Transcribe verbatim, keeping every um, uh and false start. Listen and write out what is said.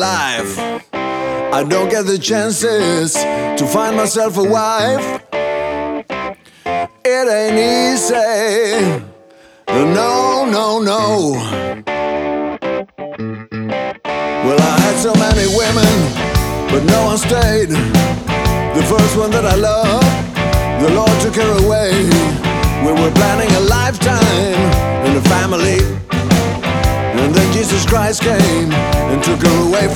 life. I don't get the chances to find myself a wife. It ain't easy, no, no, no. Well, I had so many women, but no one stayed. The first one that I loved, the Lord took her away. We were planning a lifetime in a family, and then Jesus Christ came and took her away.